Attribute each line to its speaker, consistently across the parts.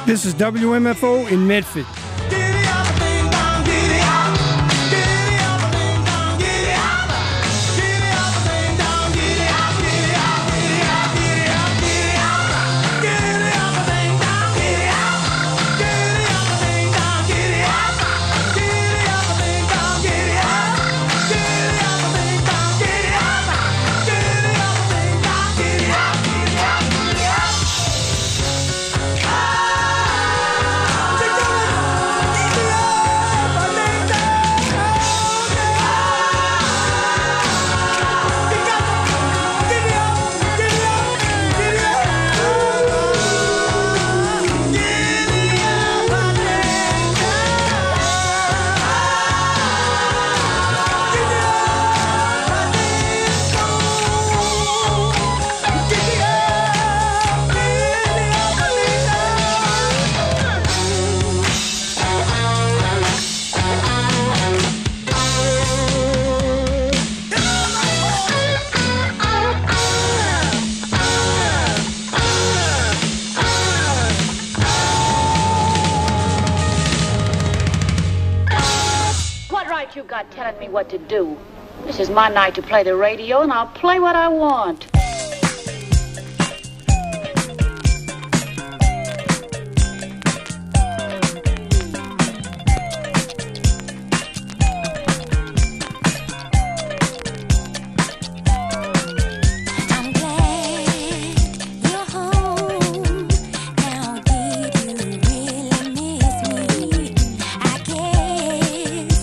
Speaker 1: This is WMFO in Medford.
Speaker 2: You got telling me what to do. This is my night to play the radio, and I'll play what I want.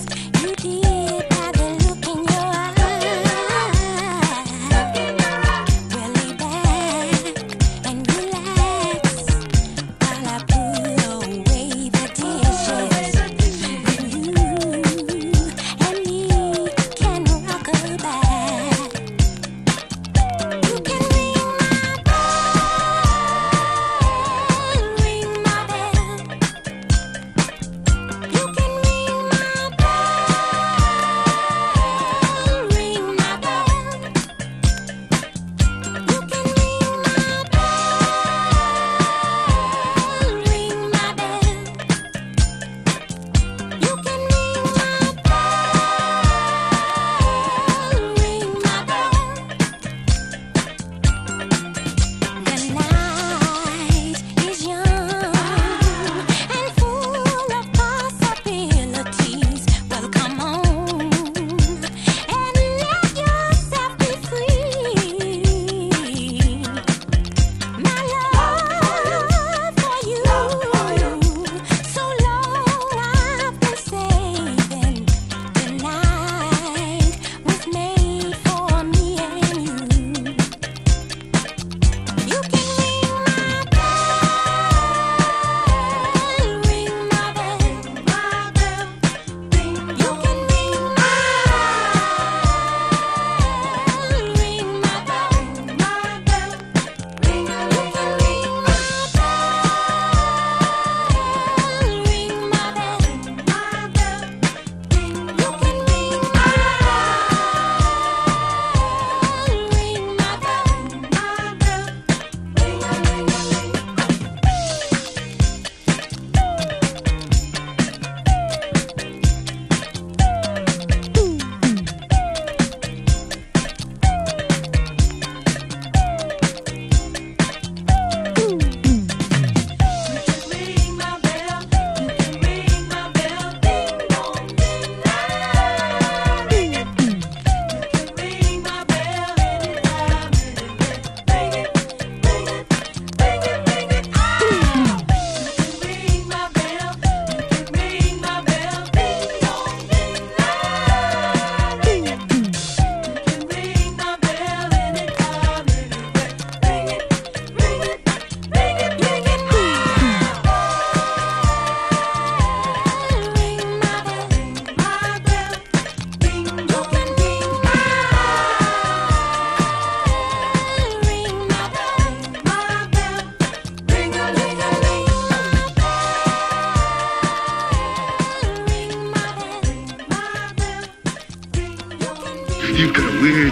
Speaker 3: Look in your eyes.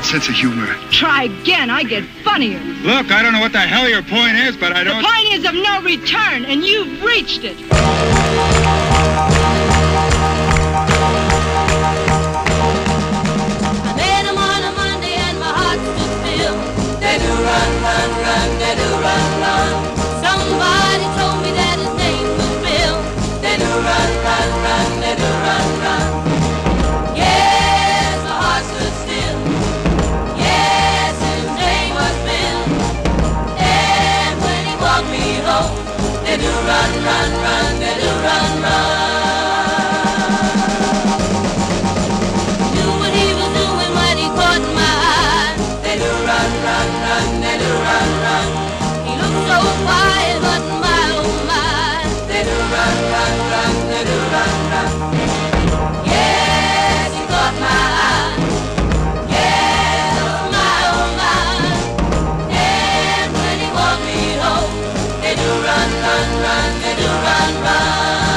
Speaker 3: that sense of humor.
Speaker 4: Try again, I get funnier.
Speaker 3: Look, I don't know what the hell your point is, but I don't...
Speaker 4: The point is of no return, and you've reached it.
Speaker 5: I met him on a Monday and my heart stood still. They do run, run, run, they do run, run. Somebody told me that his name was Bill. They do run, run, run, they do run, run. Yes, my heart stood still. Yes, his name was Bill. And when he walked me home, they do run, run, run, they do run, run. Knew what he was doing when he caught my eye. They do run, run, run, they do run, run. He looked so quiet, but my oh my. They do run, run, run, they do run, run. Yes, he caught my eye. Yes, my oh my. And when he walked me home, they do run, run, run, they do run, run.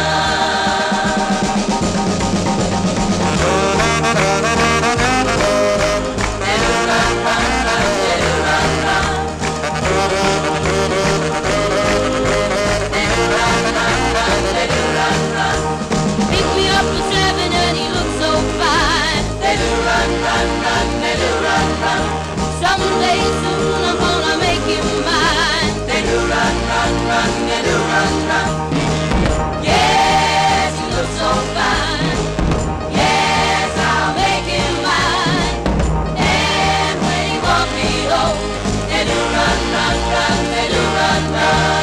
Speaker 5: Pick me up at 7 and he looked so fine. They do run, run, run, they do run, run. Someday soon I'm gonna make him mine. They do run, run, run, they do run, run. Yes, he looks so fine. Yes, I'll make him mine. And when he walk me home, they do run, run, run, they do run, run.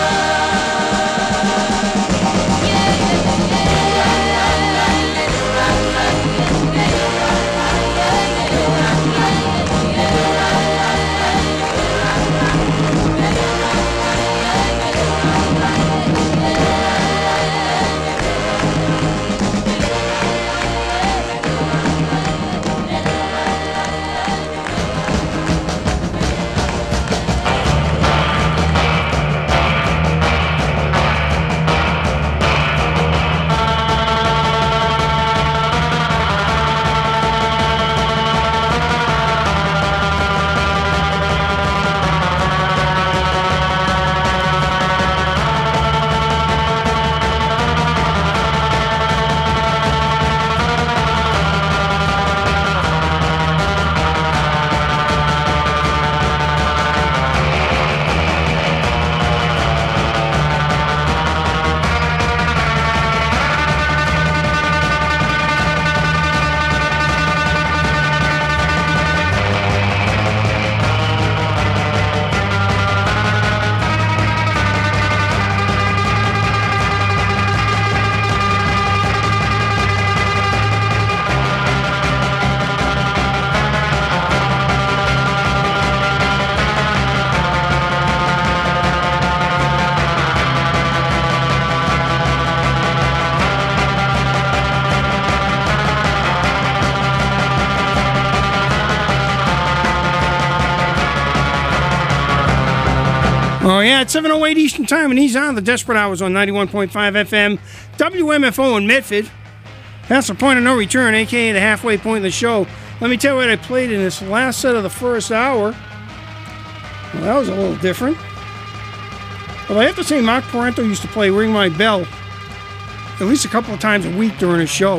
Speaker 1: Oh, yeah, it's 7:08 Eastern Time, and he's on the Desperate Hours on 91.5 FM, WMFO in Medford. That's the point of no return, a.k.a. the halfway point of the show. Let me tell you what I played in this last set of the first hour. Well, that was a little different. Well, I have to say, Mark Parento used to play Ring My Bell at least a couple of times a week during his show.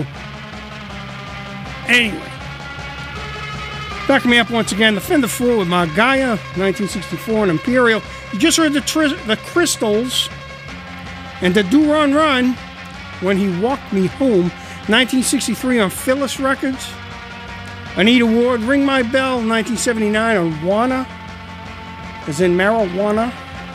Speaker 1: Anyway, backing me up once again, the Fender 4 with Margaya, 1964, and Imperial. You just heard the Crystals and the Do Run Run, When He Walked Me Home, 1963 on Phyllis Records. Anita Ward, Ring My Bell, 1979 on Wana, as in marijuana.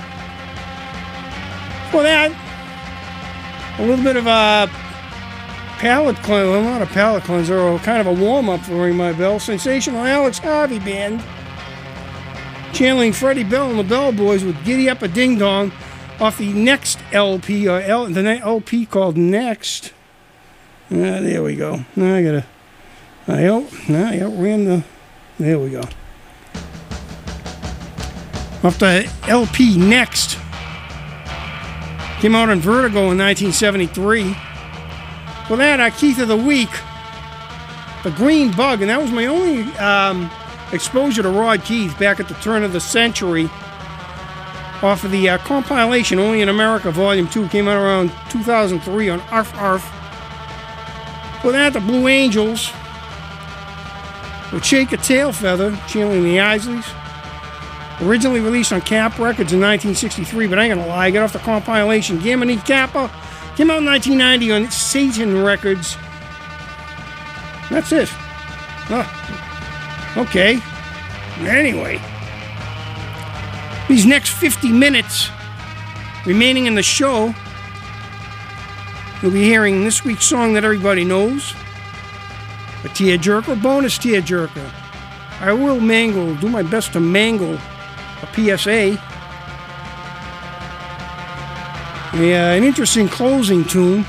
Speaker 1: For that, a little bit of a palate cleanser, well, not a palate cleanser, or kind of a warm-up for Ring My Bell. Sensational Alex Harvey Band, channeling Freddie Bell and the Bell Boys with Giddy Up a Ding Dong off the Next LP, or the LP called Next. There we go. Now I gotta, I outran the, there we go. Off the LP Next. Came out on Vertigo in 1973. Well, that, Keith of the Week, The Green Bug, and that was my only exposure to Rod Keith back at the turn of the century off of the compilation Only in America Volume 2, came out around 2003 on Arf Arf. For that, the Blue Angels with Shake a Tail Feather, channeling the Isleys. Originally released on Cap Records in 1963, but I ain't gonna lie, I got off the compilation Gamma Kappa. Came out in 1990 on Satan Records. That's it. Okay. Anyway, these next 50 minutes remaining in the show, you'll be hearing this week's song that everybody knows, a tearjerker, bonus tearjerker. I will do my best to mangle a PSA. An interesting closing tune.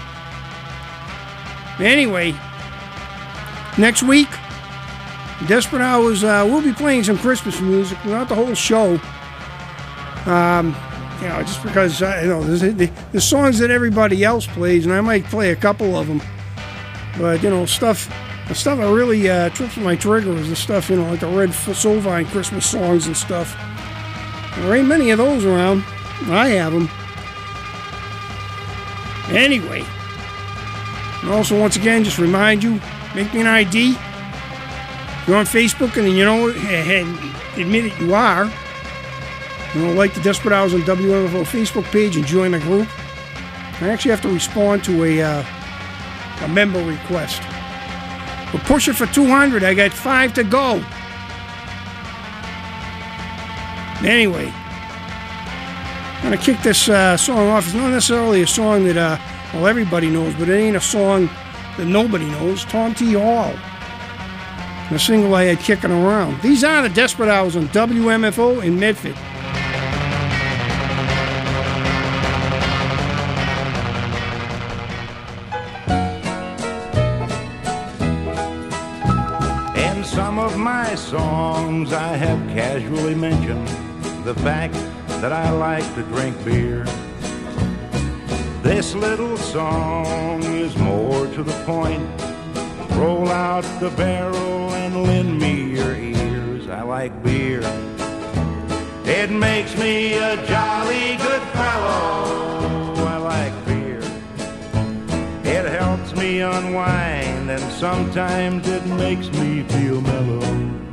Speaker 1: Anyway, next week, Desperate Hours, we'll be playing some Christmas music, not the whole show. Just because there's songs that everybody else plays, and I might play a couple of them. But the stuff that really trips my trigger is the stuff, like the Red Sovine Christmas songs and stuff. There ain't many of those around. I have them. Anyway, and also once again, just remind you, make me an ID. If you're on Facebook and and admit it you are, like the Desperate Hours on WMFO Facebook page and join the group. I actually have to respond to a member request. We're pushing for 200. I got 5 to go. Anyway, I'm going to kick this song off. It's not necessarily a song that everybody knows, but it ain't a song that nobody knows. Tom T. Hall. And a single I had kicking around. These are the Desperate Hours on WMFO in Medford.
Speaker 6: In some of my songs I have casually mentioned the fact that I like to drink beer. This little song is more to the point. Roll out the barrel and lend me your ears. I like beer. It makes me a jolly good fellow. I like beer. It helps me unwind, and sometimes it makes me feel mellow.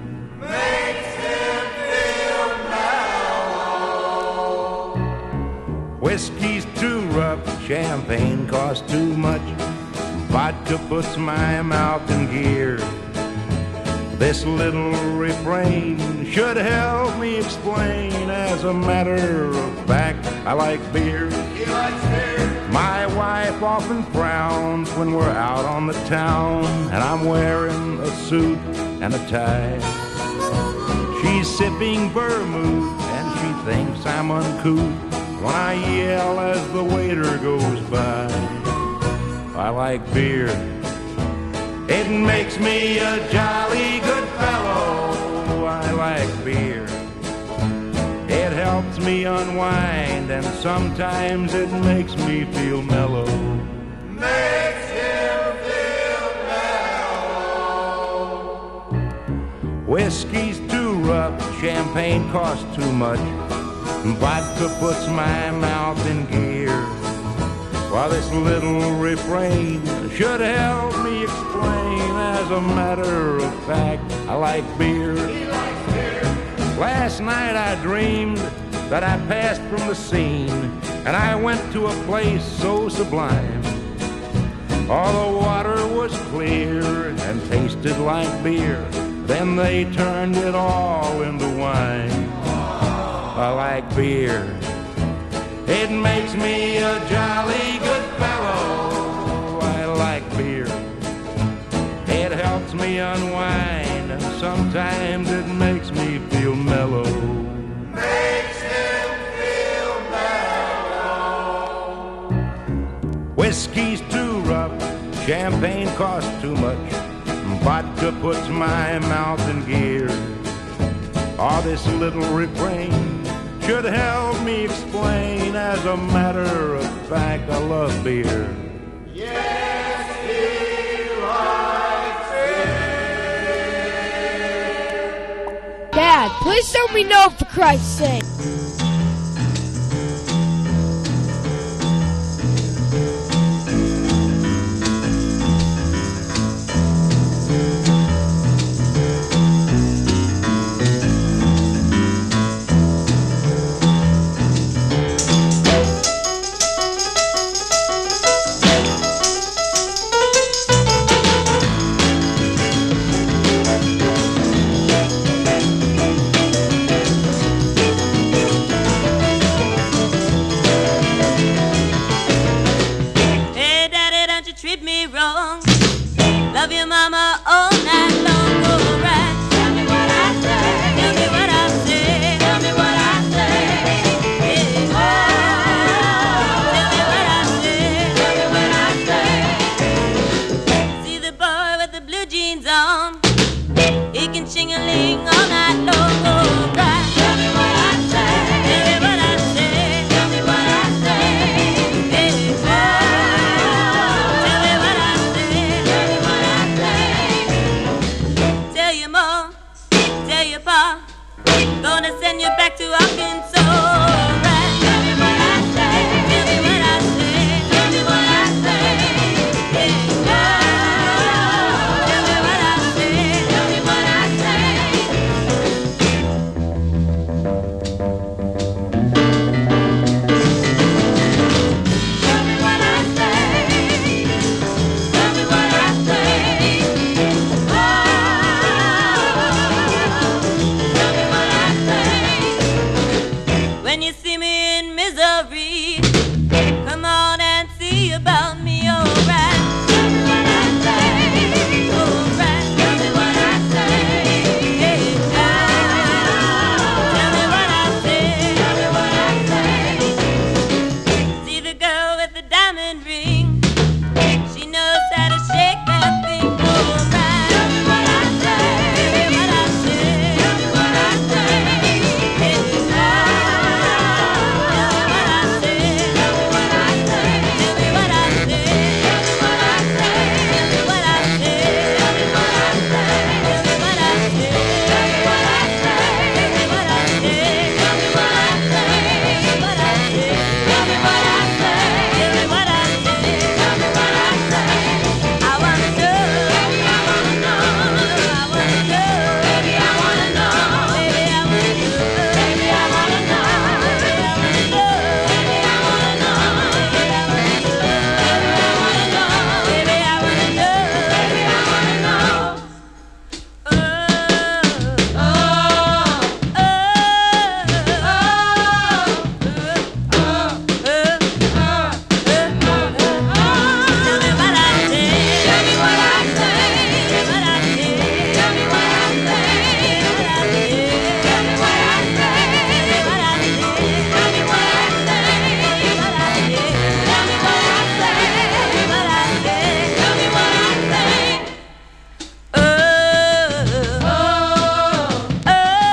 Speaker 6: Whiskey's too rough, champagne costs too much, vodka puts my mouth in gear. This little refrain should help me explain. As a matter of fact, I like beer. He likes beer. My wife often frowns when we're out on the town and I'm wearing a suit and a tie. She's sipping vermouth and she thinks I'm uncouth when I yell as the waiter goes by. I like beer. It makes me a jolly good fellow. I like beer. It helps me unwind, and sometimes it makes me feel mellow. Makes him feel mellow. Whiskey's too rough, champagne costs too much, vodka puts my mouth in gear. While this little refrain should help me explain. As a matter of fact, I like beer. He likes beer. Last night I dreamed that I passed from the scene and I went to a place so sublime. All the water was clear and tasted like beer. Then they turned it all into wine. I like beer. It makes me a jolly good fellow. I like beer. It helps me unwind, and sometimes it makes me feel mellow. Makes him feel mellow. Whiskey's too rough, champagne costs too much, vodka puts my mouth in gear. All this little refrain should help me explain. As a matter of fact, I love beer. Yes, he likes
Speaker 7: Please let me know, for Christ's sake.
Speaker 5: Love your mama all night long. Go right. Tell me what I say. Tell me what I say. Tell me what I say. Yeah. Oh, tell me what I say. Tell me what I say. See the boy with the blue jeans on. He can ching-a-ling all night long. Go right. Tell me what I say. Tell me what I say. Tell me what I say. Yeah. Oh, tell me what I say. Tell me what I say. Tell your mom, tell your pa, gonna send you back to Arkansas. Right. Tell me what I say. Tell me what I say. Tell me what I say. Yeah. Oh, tell me what I say. Tell me what I say. Tell me what I say. Tell me what I say. Oh, tell me what I say. When you see me in misery, come on and see about me, alright. Tell me what I say. Alright. Tell me what I say. Yeah. Tell me what I say. Tell me what I say. See the girl with the diamond ring. She knows how to shake that thing. Alright. Tell me what I say. Tell me what I say. Tell me what I say. Yeah. Tell me what I say. Tell me what I say. Tell me what I say. Tell me what I say. Tell me what I say. Tell me what I say. Tell me what I say. Tell me what I say. Tell me what I say. Tell me what I say. Tell me what I say. Tell me what I say. Tell me what I say. Tell me what I say. I wanna know. Baby, I wanna know. I wanna know. Baby, I wanna know. Baby, I wanna know. Baby, I wanna know. Baby, I wanna know. Baby, I wanna know. Baby, I wanna know. Baby, I wanna know. Baby, I wanna know. Oh, oh, oh, tell me what I say. Tell me what I say. What I say. Tell me what I say. What I say. Tell me what I say. What I say. Tell me what I say. What I say. Tell me what I say. What I say. Tell me what I say. Oh, oh, oh,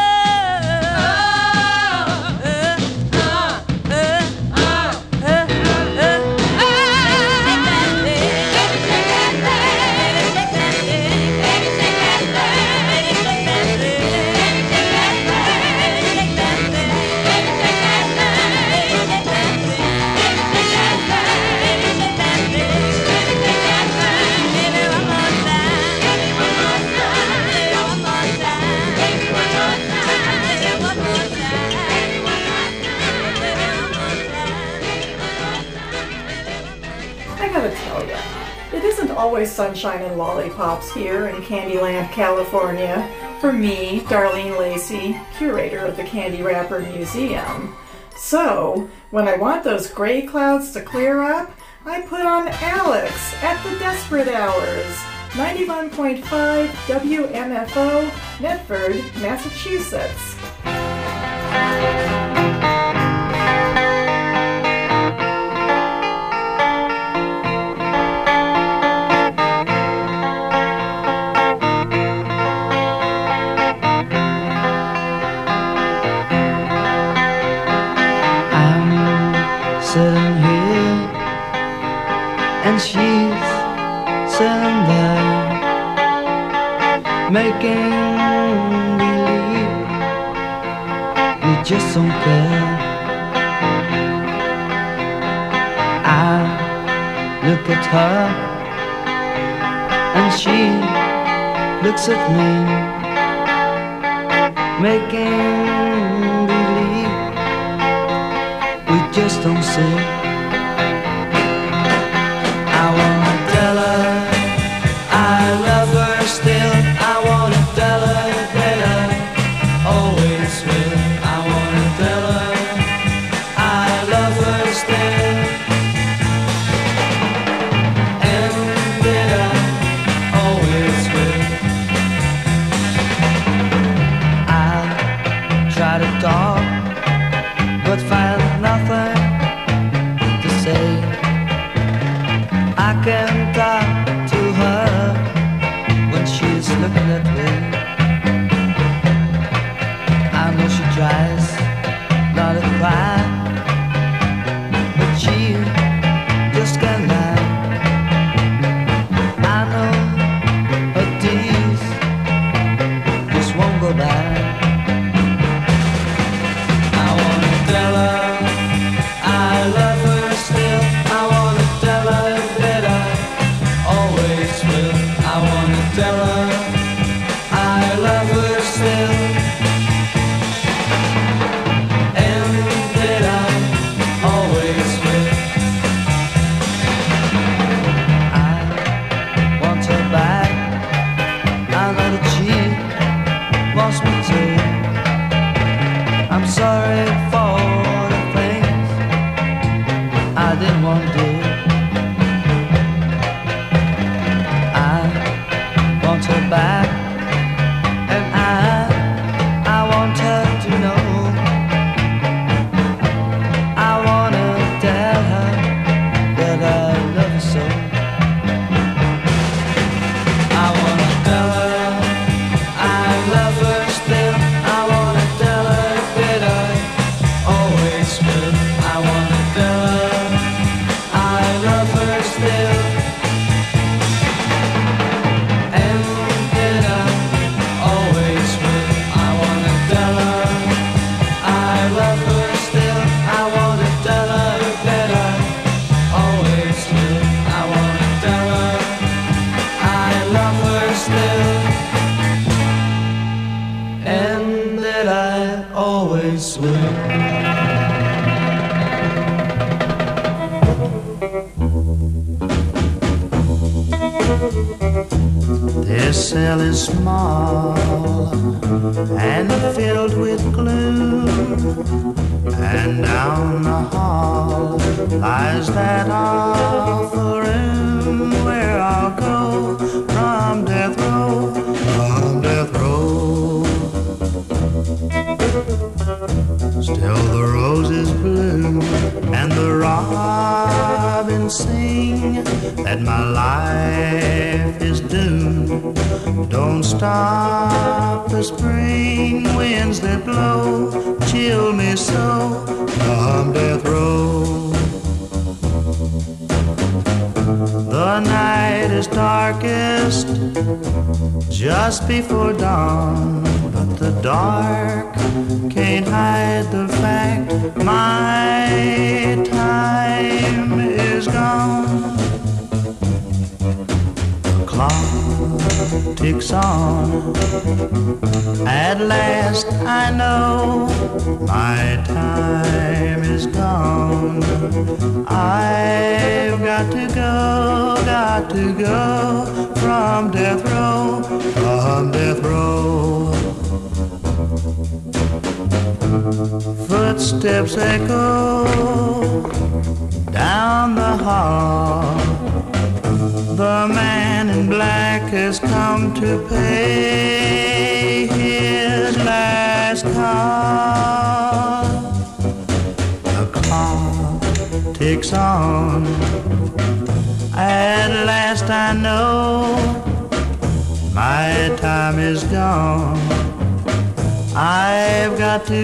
Speaker 8: I gotta tell ya, it isn't always sunshine and lollipops here in Candyland, California. For me, Darlene Lacey, curator of the Candy Wrapper Museum. So, when I want those gray clouds to clear up, I put on Alex at the Desperate Hours. 91.5 WMFO, Medford, Massachusetts.
Speaker 9: I'm sitting here and she's sitting there, making believe just don't care. I look at her and she looks at me, making believe we just don't see. I wanna tell her I love her still. I wanna tell her that I always will. I wanna tell her I love her still, and that I always will. I try to talk, but find nothing to say. I can talk to her when she's looking at me. I know she tries not to cry, but she just can't lie. I know her tears just won't go by. I wanna tell her I love her still. I wanna tell her that I always will. I wanna tell her I love her still, and that I always will. I want her back. I know that she wants me to. I'm sorry for the things I didn't want to do. I want her back, and I want her to know. I wanna tell her that I love her so. I wanna tell her I love her still. I wanna tell her that I always will. I wanna tell her I love her still, and that I always will. I wanna tell her I love her still. I wanna tell her that I always will. I wanna tell her I love her still, and that I always will. This cell is small and filled with gloom, and down the hall lies that awful room where I'll go from death row, from death row. Still the roses bloom and the robins sing that my life is doomed. Don't stop the spring winds that blow, chill me so from death row. The night is darkest just before dawn, but the dark can't hide the fact my time is gone. The clock ticks on. At last I know my time is gone. I've got to go from death row, from death row. Footsteps echo down the hall. The man in black has come to pay his last call. The clock ticks on. At last I know my time is gone. I've got to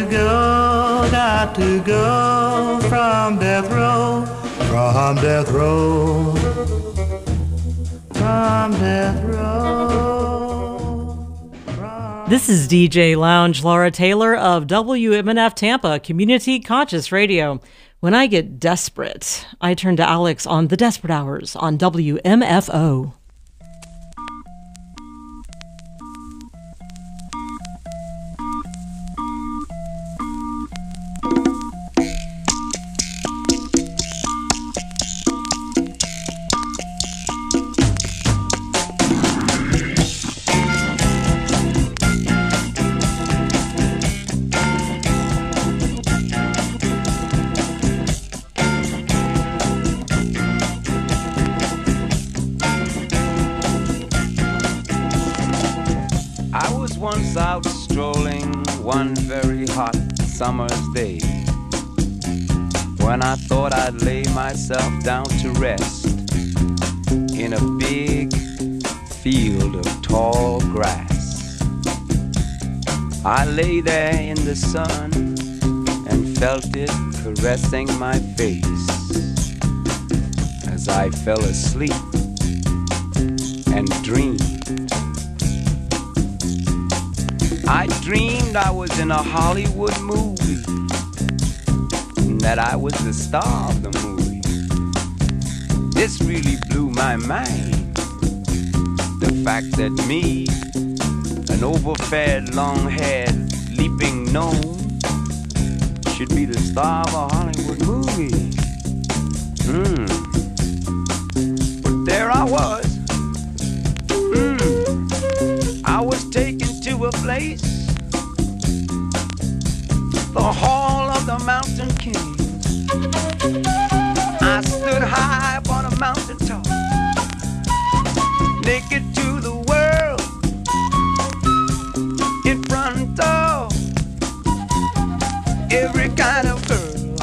Speaker 9: go from death row, from death row, from death row.
Speaker 10: This is DJ Lounge Laura Taylor of WMNF Tampa, Community Conscious Radio. When I get desperate, I turn to Alex on The Desperate Hours on WMFO.
Speaker 11: Out strolling one very hot summer's day, when I thought I'd lay myself down to rest in a big field of tall grass. I lay there in the sun and felt it caressing my face as I fell asleep and dreamed. I dreamed I was in a Hollywood movie, and that I was the star of the movie. This really blew my mind. The fact that me, an overfed, long-haired, leaping gnome, should be the star of a Hollywood movie. But there I was. I was taken to a place, the Hall of the Mountain King. I stood high upon a mountain top, naked to the world, in front of every kind of girl.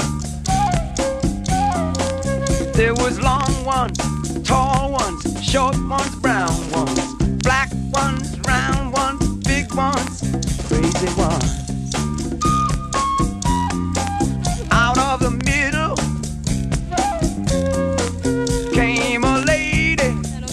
Speaker 11: There was long ones, tall ones, short ones, brown ones, black ones, round ones, big ones, crazy ones. Out of the middle came a lady.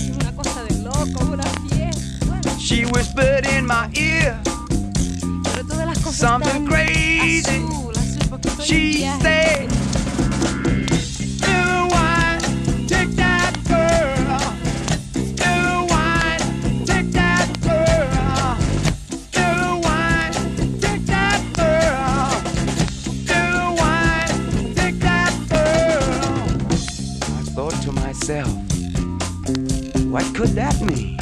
Speaker 11: She whispered in my ear something crazy. She said, "Still wine, take that girl. Still wine, take that girl. Still wine, take that girl. Still wine, take that girl." I thought to myself, what could that mean?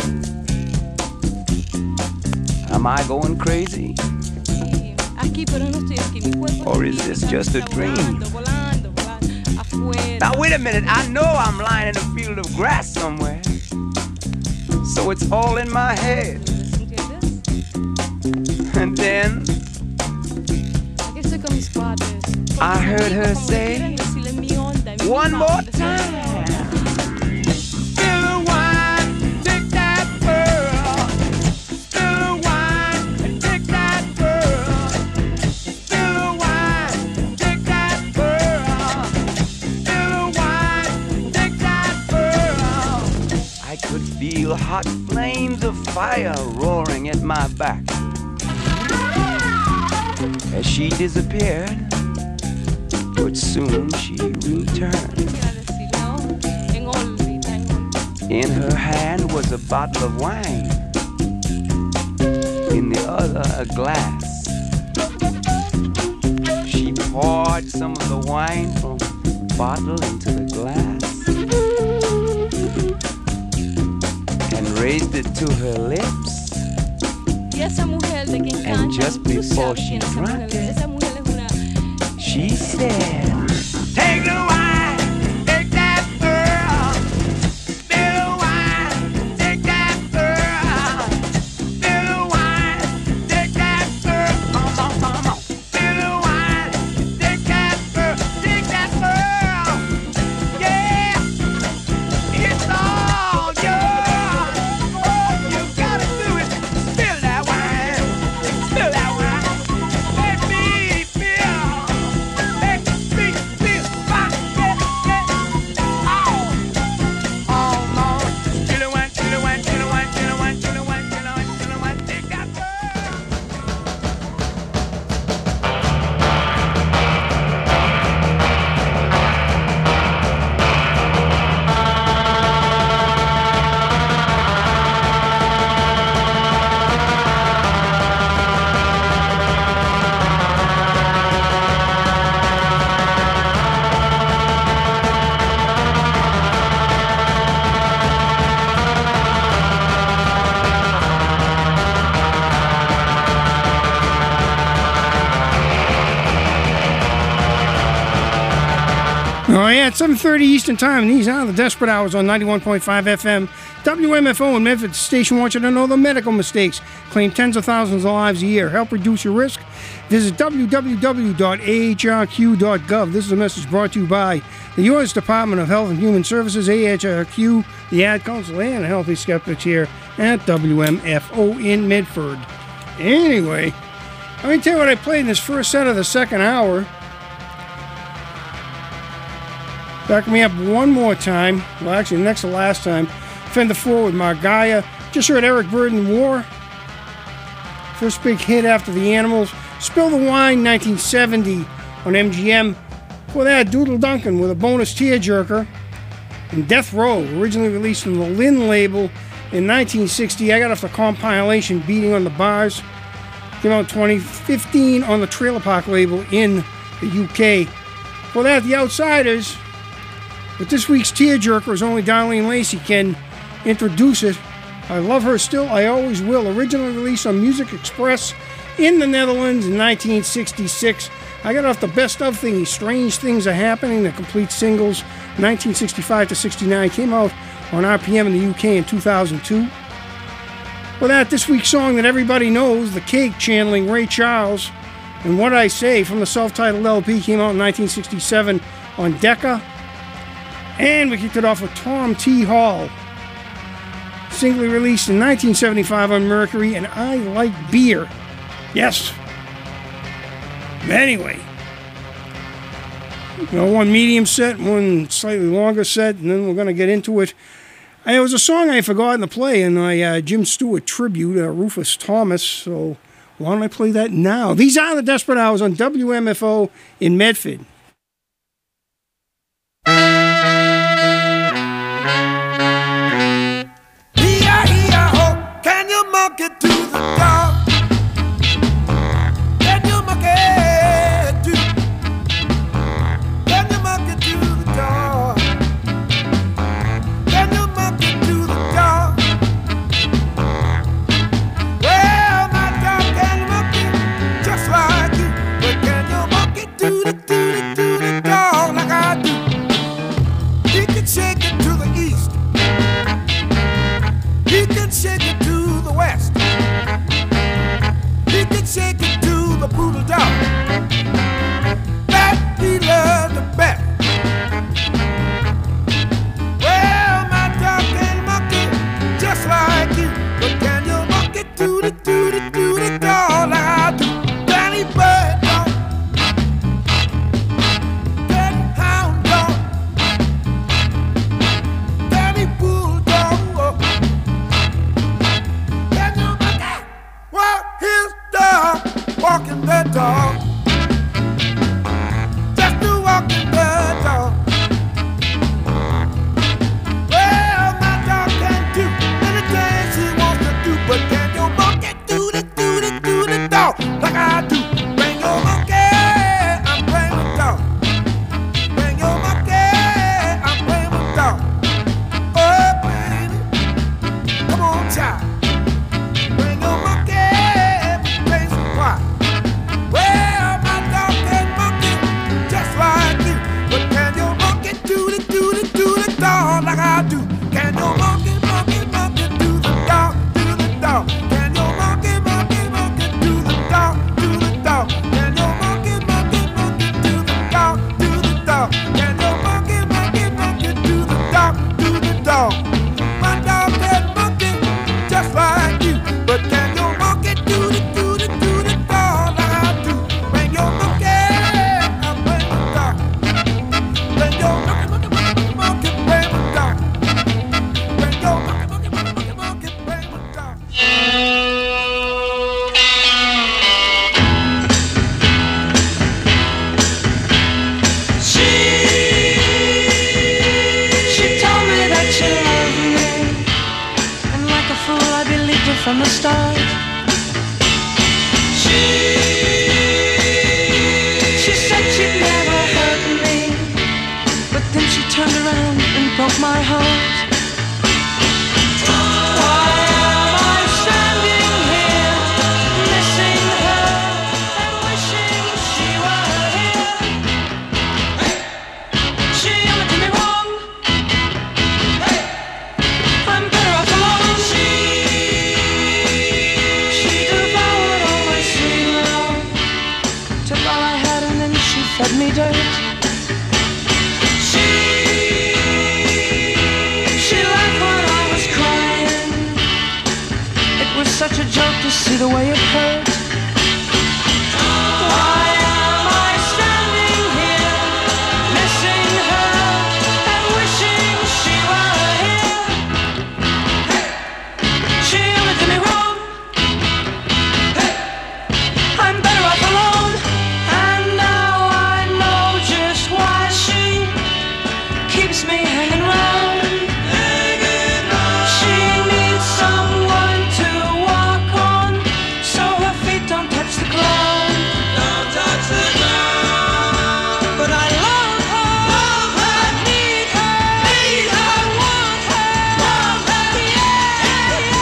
Speaker 11: Am I going crazy? Or is this just a dream? Now wait a minute, I know I'm lying in a field of grass somewhere, so it's all in my head. And then I heard her say, one more time, "Still wine, take that girl. Still wine, take that girl. Still wine, take that girl. Still wine, take that girl." I could feel hot flames of fire roaring at my back as she disappeared, but soon she returned. In her hand was a bottle of wine, in the other a glass. She poured some of the wine from the bottle into the glass and raised it to her lips. And just before she drank it, she said, "Take the wine, take that girl. Still wine, take that girl. Still wine, take that girl. Come on, come on. Still wine, take that girl, take that girl. Yeah, it's all yours. You gotta do it. Spill that wine, spill that wine. Let me feel, let me
Speaker 1: Oh, yeah, it's 7:30 Eastern Time, and these are the Desperate Hours on 91.5 FM. WMFO in Memphis. The station wants you to know the medical mistakes. Claim tens of thousands of lives a year. Help reduce your risk. Visit www.ahrq.gov. This is a message brought to you by the U.S. Department of Health and Human Services, AHRQ, the Ad Council, and Healthy Skeptics here at WMFO in Medford. Anyway, let me tell you what I played in this first set of the second hour. Back me up one more time. Well, actually, next to last time. Fender 4 with Margaya. Just heard Eric Burdon, War. First big hit after the Animals. Spill the Wine, 1970 on MGM. Before that, Doodle Duncan with a bonus tearjerker. And Death Row, originally released on the Lynn label in 1960. I got off the compilation Beating on the Bars. Came out in 2015 on the Trailer Park label in the UK. Before that, The Outsiders. But this week's tearjerker is only Darlene Lacey can introduce it. I love her still, I always will. Originally released on Music Express in the Netherlands in 1966. I got off the Best Of thingy, Strange Things Are Happening, the complete singles, 1965 to 69. Came out on RPM in the UK in 2002. Well, this week's song that everybody knows, The Cake, channeling Ray Charles. And What I Say from the self-titled LP came out in 1967 on Decca. And we kicked it off with Tom T. Hall, singly released in 1975 on Mercury, and I Like Beer. Yes. Anyway, one medium set, one slightly longer set, and then we're going to get into it. It was a song I had forgotten to play in my Jim Stewart tribute, Rufus Thomas, so why don't I play that now? These are the Desperate Hours on WMFO in Medford.
Speaker 11: Can you monkey to the dog? Can you monkey to? Can you monkey to the dog? Can you monkey to the dog? Well, my dog can monkey just like you, but can you monkey to the dog like I do? He can shake it to the east. He can shake it to the west. He can shake it to the poodle dog that he loved the best. Well, my dog can monkey just like you, but can you monkey to the dog like I do? Danny Bird dog, Danny Hound dog, Danny Bulldog. Well, his dog walking the dog, just to walking the dog. Well, my dog can do anything she wants to do, but can your monkey do the dog like I do? Bring your monkey, I'm playing with dog. Bring your monkey, I'm playing with dog. Oh, baby, come on, child. Bring your monkey. Well, my dog can monkey just like you, but can your monkey do the dog like I do? Can your monkey do the dog? Can your monkey do the dog? Can your monkey do the dog? Can your monkey do the dog? My dog can monkey just like you, but can your monkey do the dog like I do? Bring your monkey, I'm playing with dog. Bring your monkey, play with dog. Bring your monkey, play with dog.
Speaker 9: She told me that she loved me, and like a fool I believed her from the start. She said she'd never hurt me, but then she turned around and broke my heart. Why am I standing here, missing her and wishing she were here? She see the way it hurts? Why am I standing here, missing her and wishing she were here? She only did me wrong. I'm better off alone. And now I know just why she keeps me hanging round. She needs someone to walk on, so her feet don't touch the ground. Don't touch the ground. But I love her, I need her, I want her, yeah.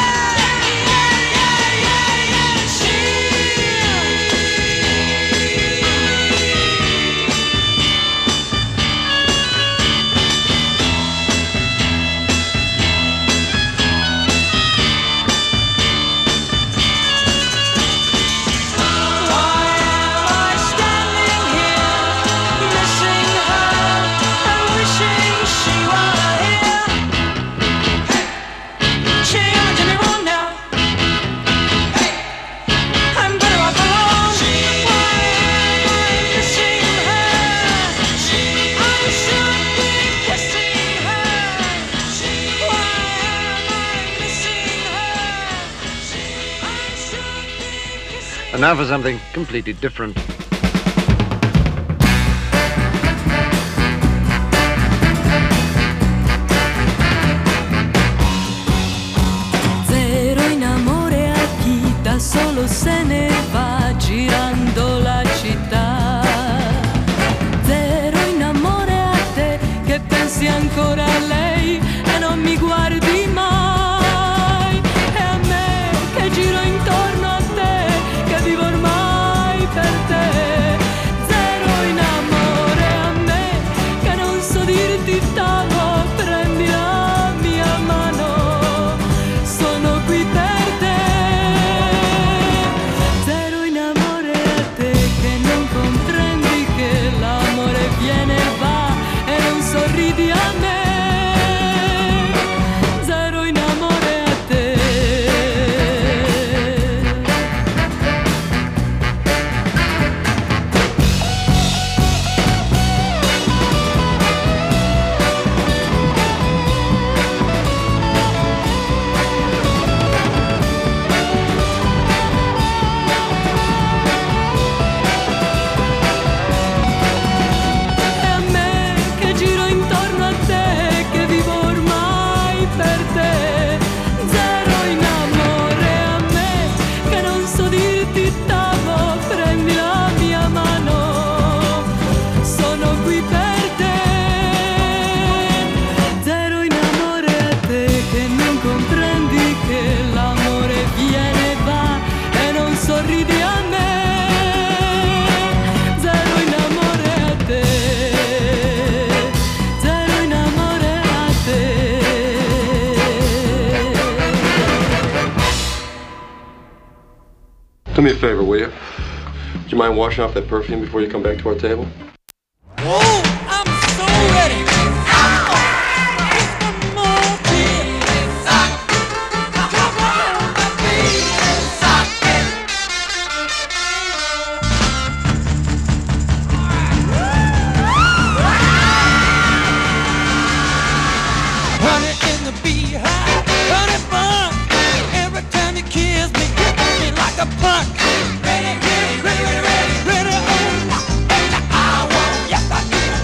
Speaker 12: And now for something completely different.
Speaker 13: Zero in amore a chi da solo se ne va girando la città. Zero in amore a te che pensi ancora a lei e non mi guardi mai. E a me che giro intorno a te, che vivo ormai per te. Zero in amore a me che non so dirti t'amo, prendi la mia mano, sono qui per te. Zero in amore a te che non comprendi che l'amore viene e va e non sorridi a me. Zero in amore a te. E a me che giro intorno a te, che vivo ormai per te. Zero in amore a me che non so dirti t'amo, prendi la mia mano, sono qui per te. Zero in amore a te che non comprendi che l'amore viene e va e non sorridi a me. Zero in amore a te. Zero in amore a te.
Speaker 14: Do me a favor, will you? Would you mind washing off that perfume before you come back to our table?
Speaker 9: Oh, I'm so ready. Honey in the beehive, honey fun. Every time you kiss me, hit me like a punk. Ready, ready, ready, ready, ready, ready, oh. I want, yes I do.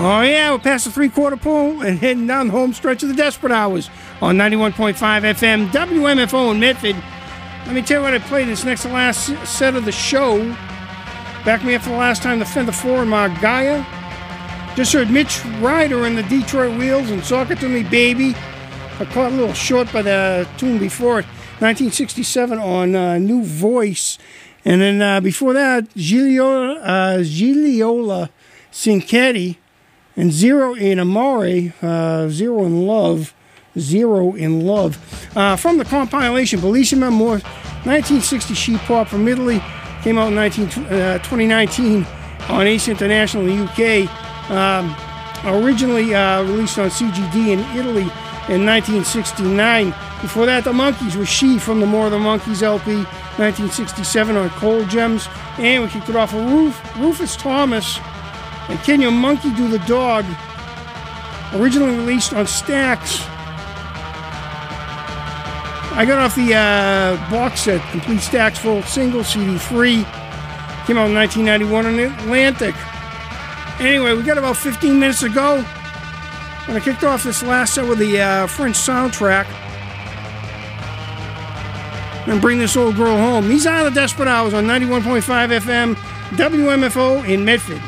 Speaker 1: Oh, yeah, we're past the three-quarter pole and heading down the home stretch of the Desperate Hours on 91.5 FM, WMFO in Medford. Let me tell you what I played this next to last set of the show. Back me up for the last time, the Fender 4 in Margaya. Just heard Mitch Ryder and the Detroit Wheels and Sock It To Me Baby. I caught a little short by the tune before it, 1967 on New Voice. And then before that, Gigliola Cinquetti and Zero in Amore, Zero in Love. From the compilation, Bellissima More, 1960 sheet pop from Italy, came out in 2019 on Ace International in the UK. Originally released on CGD in Italy in 1969. Before that, the Monkees with She from the More of the Monkees LP, 1967 on Cold Gems. And we kicked it off with Rufus Thomas and Can Your Monkey Do the Dog, originally released on Stax. I got off the box set, Complete Stax Full Single, CD free. Came out in 1991 on Atlantic. Anyway, we got about 15 minutes to go. When I kicked off this last set with the French soundtrack, and bring this old girl home. These are the Desperate Hours on 91.5 FM, WMFO in Medford.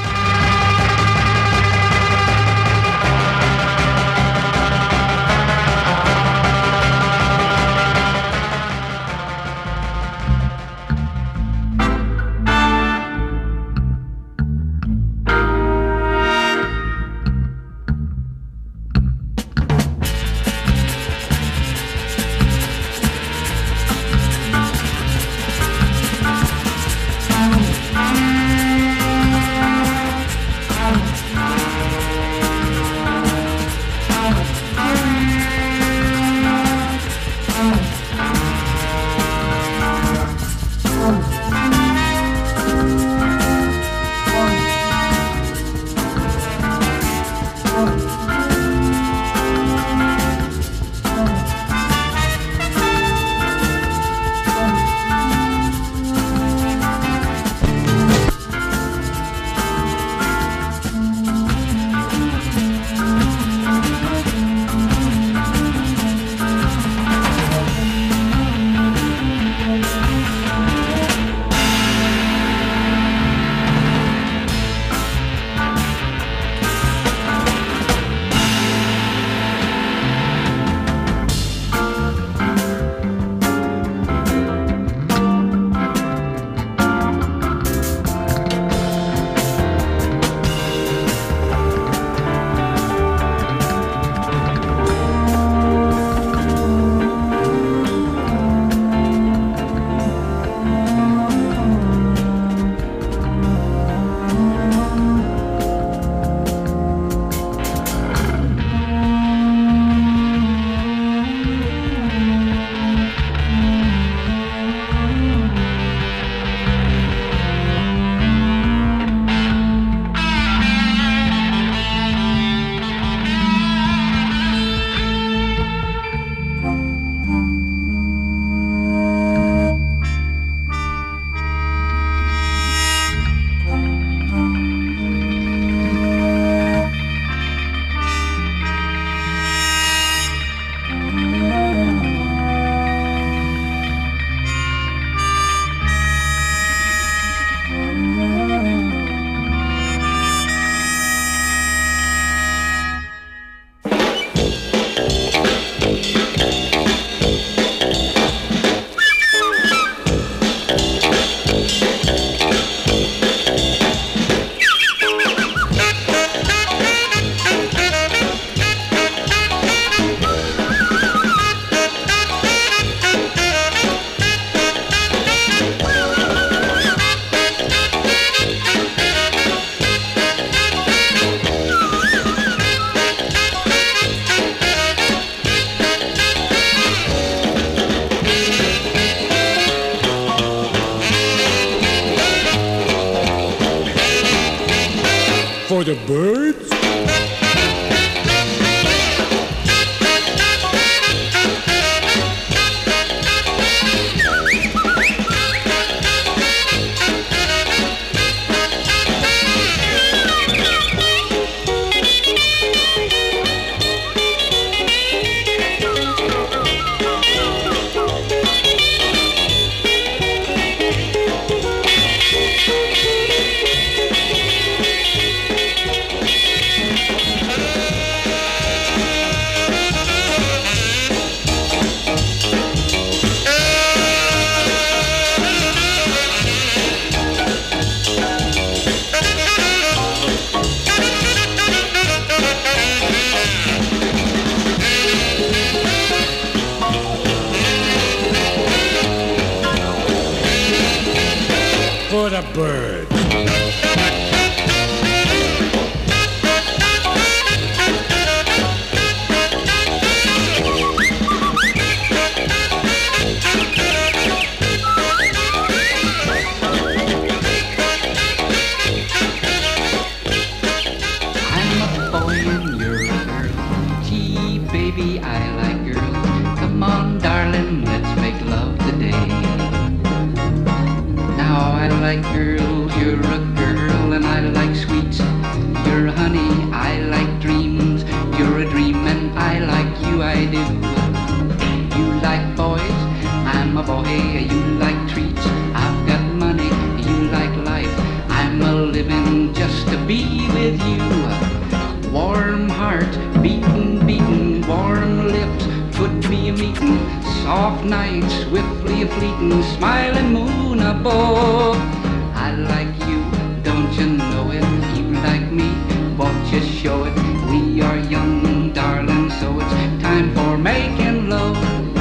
Speaker 15: For the birds?
Speaker 6: for the birds.
Speaker 15: Baby, I like girls. Come on, darling, let's make love today. Now I like girls, you're a girl, and I like sweets. You're honey, I like dreams. You're a dream, and I like you, I do. You like boys, I'm a boy. You like treats, I've got money. You like life, I'm a living just to be with you. Warm heart, beating, beating, warm lips, could be a meeting, soft night, swiftly a fleeting, smiling moon above. I like you, don't you know it? You like me, won't you show it? We are young, darling, so it's time for making love.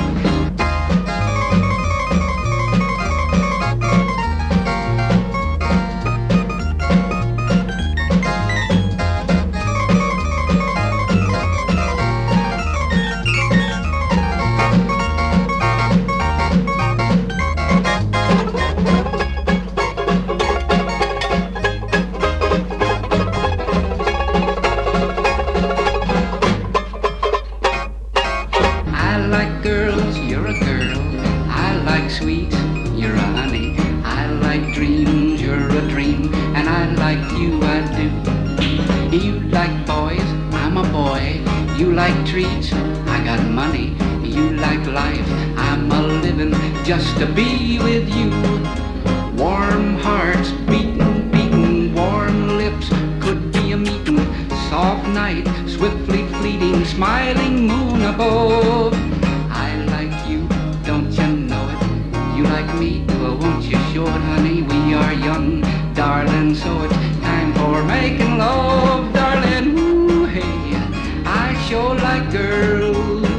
Speaker 15: Just to be with you. Warm hearts, beating, beating, warm lips, could be a meeting, soft night, swiftly fleeting, smiling moon above. I like you, don't you know it? You like me, well won't you show it, honey? We are young, darling, so it's time for making love, darling. Ooh, hey, I sure like girls.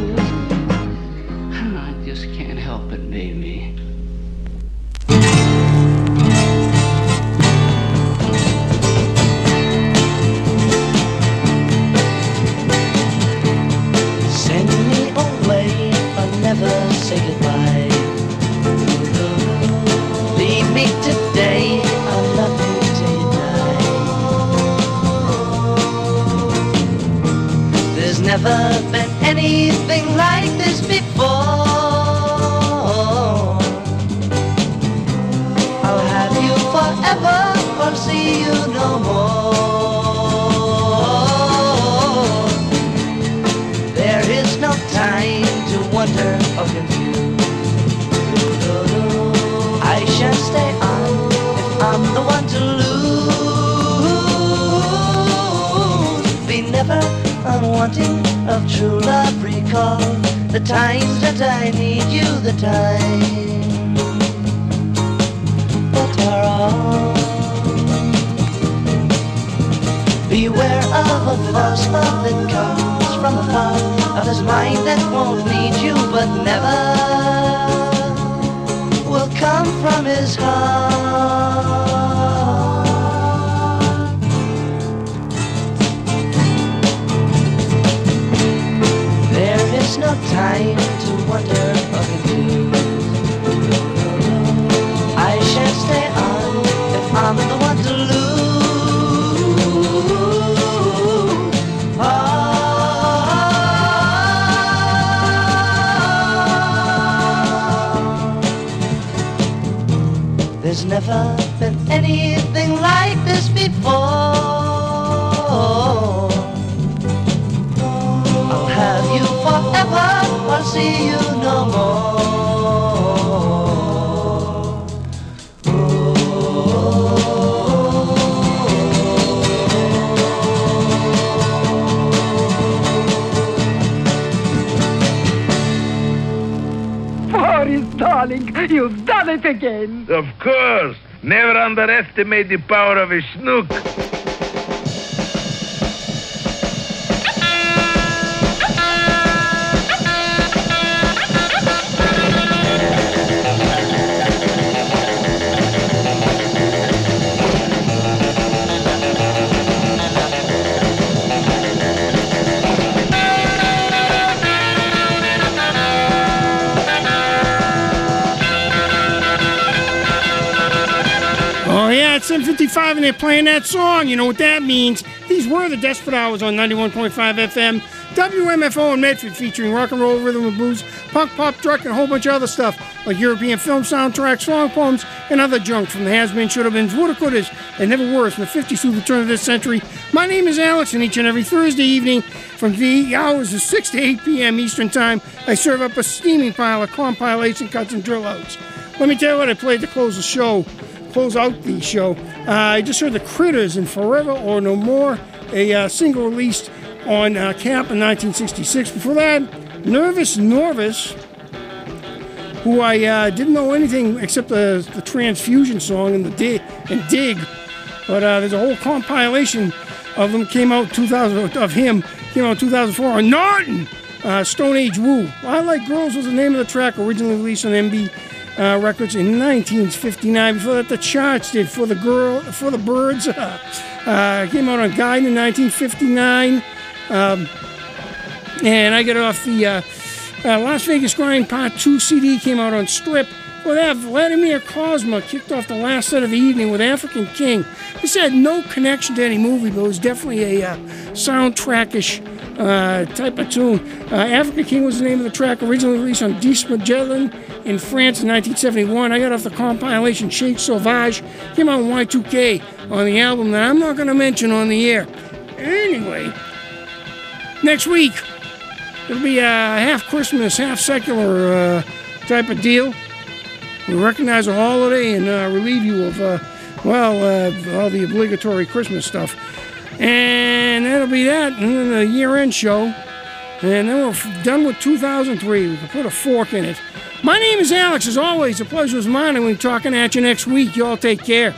Speaker 16: Never been anything like this before. I'll have you forever or see you no more. There is no time to wonder or confuse. I shall stay on if I'm the one to lose. Be never unwanting of true love, recall the times that I need you, the time that are all. Beware of a false love that comes from afar, of this mind that won't need you but never will come from his heart. There's no time to wonder or confuse. I shan't stay on if I'm the one to lose. There's never been anything like this before. I'll have you forever or see you no more.
Speaker 17: Boris, darling, you've done it again.
Speaker 18: Of course. Never underestimate the power of a snook.
Speaker 1: yeah, it's 7:55 and they're playing that song. You know what that means. These were the Desperate Hours on 91.5 FM. WMFO in Medford, featuring rock and roll, rhythm and blues, punk, pop, truck, and a whole bunch of other stuff, like European film soundtracks, song poems, and other junk from the has-been, should-have-beens, woulda-couldas, and never were from the 50s through the turn of this century. My name is Alex, and each and every Thursday evening from the hours of 6 to 8 p.m. Eastern Time, I serve up a steaming pile of compilations, cuts, and drill outs. Let me tell you what I played to close out the show. I just heard the Critters in Forever or No More, a single released on Camp in 1966. Before that, Nervous Norvis, who I didn't know anything except the Transfusion song and Dig. But there's a whole compilation of them came out 2004 on Norton. Stone Age Woo. I Like Girls was the name of the track, originally released on MB Records in 1959. Before that, the Charts did For the Birds. Came out on Guide in 1959. And I got off the Las Vegas Grind Part 2 CD, came out on Strip. Well, that Vladimir Kozma kicked off the last set of the evening with African King. This had no connection to any movie, but it was definitely a soundtrackish type of tune. African King was the name of the track, originally released on Disque Magellan in France in 1971. I got off the compilation Shake Sauvage, came out on Y2K on the album that I'm not going to mention on the air. Anyway, next week, it'll be a half Christmas, half secular type of deal. We recognize a holiday and relieve you of, all the obligatory Christmas stuff. And that'll be that, and then the year-end show. And then we're done with 2003. We can put a fork in it. My name is Alex. As always, the pleasure is mine, and we'll be talking at you next week. You all take care.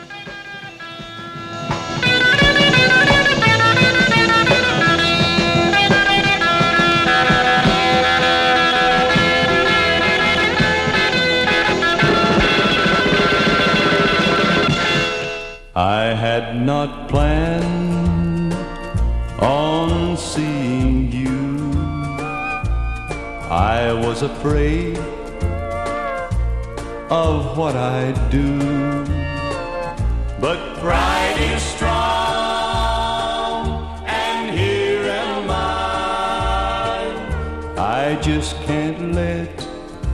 Speaker 9: I had not planned on seeing you. I was afraid of what I'd do. But pride is strong, and here am I just can't let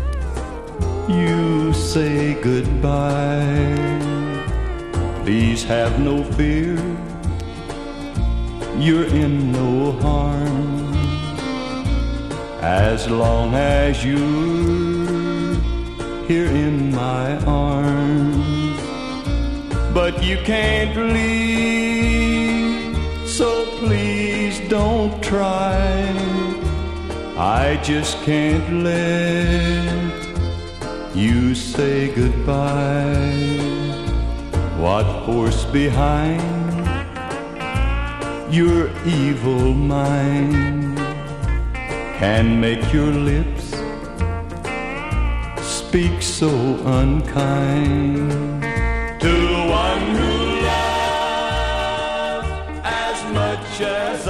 Speaker 9: you say goodbye. Please have no fear, you're in no harm, as long as you're here in my arms. But you can't leave, so please don't try. I just can't let you say goodbye. What force behind your evil mind can make your lips speak so unkind to one who loves as much as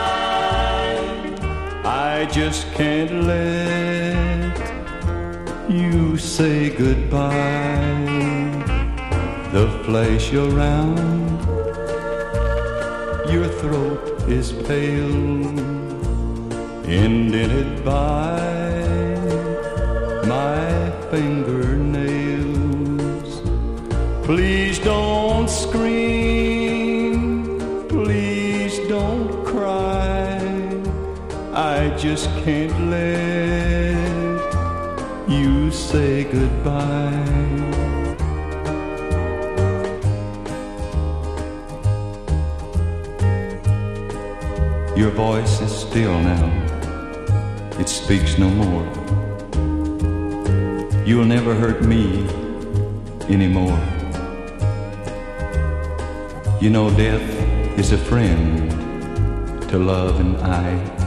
Speaker 9: I just can't let you say goodbye. The flesh around your throat is pale, indented by my fingernails. Please don't scream, please don't cry. I just can't let you say goodbye. Your voice is still now, it speaks no more. You'll never hurt me anymore. You know death is a friend to love and I